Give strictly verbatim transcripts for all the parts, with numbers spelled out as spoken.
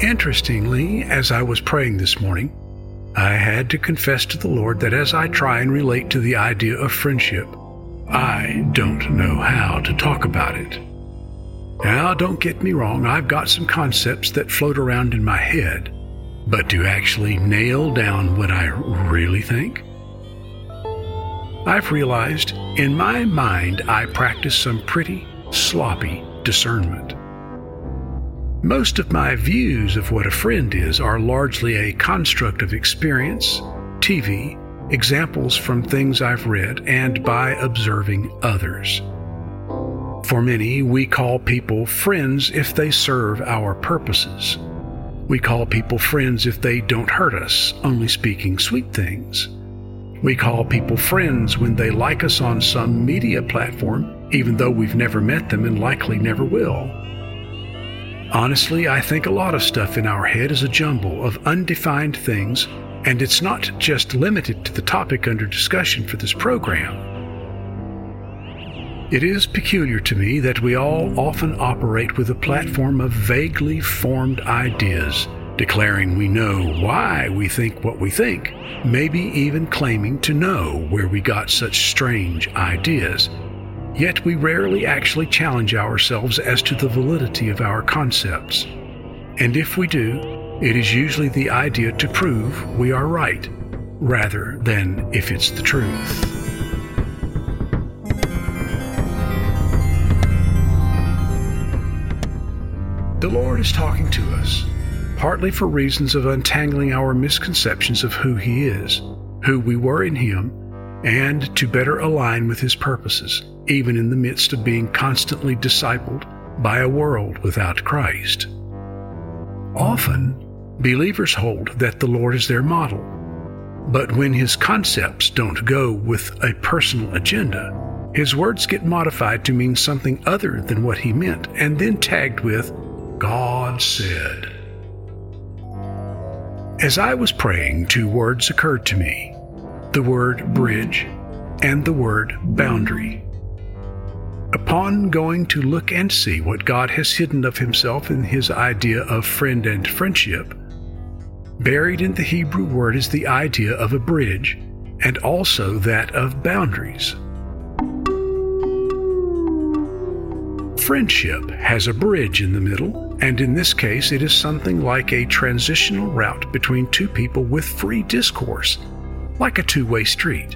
Interestingly, as I was praying this morning, I had to confess to the Lord that as I try and relate to the idea of friendship, I don't know how to talk about it. Now, don't get me wrong, I've got some concepts that float around in my head, but to actually nail down what I really think, I've realized in my mind I practice some pretty sloppy discernment. Most of my views of what a friend is are largely a construct of experience, T V, examples from things I've read, and by observing others. For many, we call people friends if they serve our purposes. We call people friends if they don't hurt us, only speaking sweet things. We call people friends when they like us on some media platform, even though we've never met them and likely never will. Honestly, I think a lot of stuff in our head is a jumble of undefined things, and it's not just limited to the topic under discussion for this program. It is peculiar to me that we all often operate with a platform of vaguely formed ideas, declaring we know why we think what we think, maybe even claiming to know where we got such strange ideas. Yet we rarely actually challenge ourselves as to the validity of our concepts. And if we do, it is usually the idea to prove we are right, rather than if it's the truth. The Lord is talking to us, partly for reasons of untangling our misconceptions of who He is, who we were in Him, and to better align with His purposes, even in the midst of being constantly discipled by a world without Christ. Often, believers hold that the Lord is their model, but when His concepts don't go with a personal agenda, His words get modified to mean something other than what He meant, and then tagged with, God said. As I was praying, two words occurred to me, the word bridge and the word boundary. Upon going to look and see what God has hidden of Himself in His idea of friend and friendship, buried in the Hebrew word is the idea of a bridge and also that of boundaries. Friendship has a bridge in the middle, and in this case it is something like a transitional route between two people with free discourse, like a two-way street.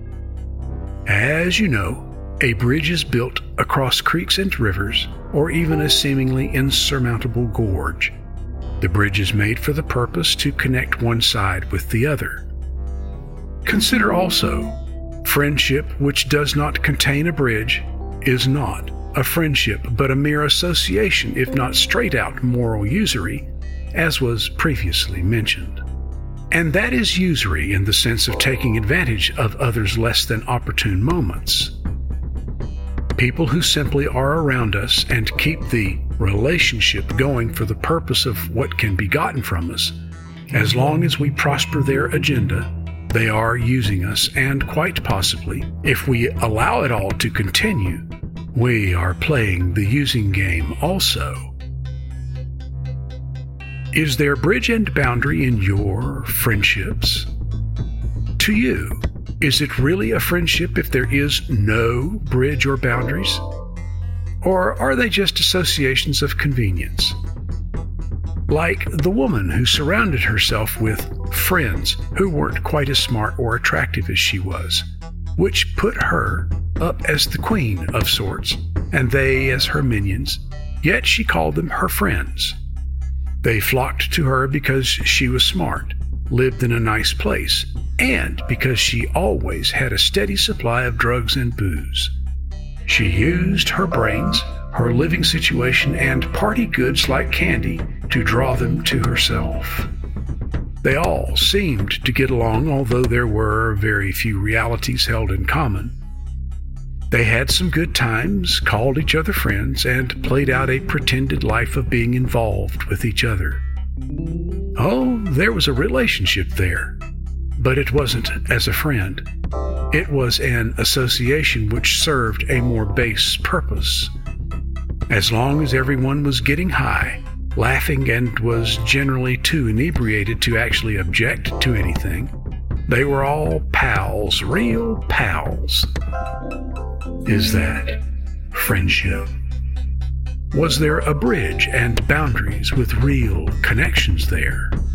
As you know, a bridge is built across creeks and rivers, or even a seemingly insurmountable gorge. The bridge is made for the purpose to connect one side with the other. Consider also, friendship which does not contain a bridge is not a friendship, but a mere association, if not straight-out moral usury, as was previously mentioned. And that is usury in the sense of taking advantage of others' less than opportune moments. People who simply are around us and keep the relationship going for the purpose of what can be gotten from us, as long as we prosper their agenda, they are using us, and quite possibly, if we allow it all to continue, we are playing the using game also. Is there bridge and boundary in your friendships? To you, is it really a friendship if there is no bridge or boundaries? Or are they just associations of convenience? Like the woman who surrounded herself with friends who weren't quite as smart or attractive as she was, which put her up as the queen of sorts, and they as her minions, yet she called them her friends. They flocked to her because she was smart, lived in a nice place, and because she always had a steady supply of drugs and booze. She used her brains, her living situation, and party goods like candy to draw them to herself. They all seemed to get along, although there were very few realities held in common. They had some good times, called each other friends, and played out a pretended life of being involved with each other. Oh, there was a relationship there, but it wasn't as a friend. It was an association which served a more base purpose. As long as everyone was getting high, laughing and was generally too inebriated to actually object to anything. They were all pals, real pals. Is that friendship? Was there a bridge and boundaries with real connections there?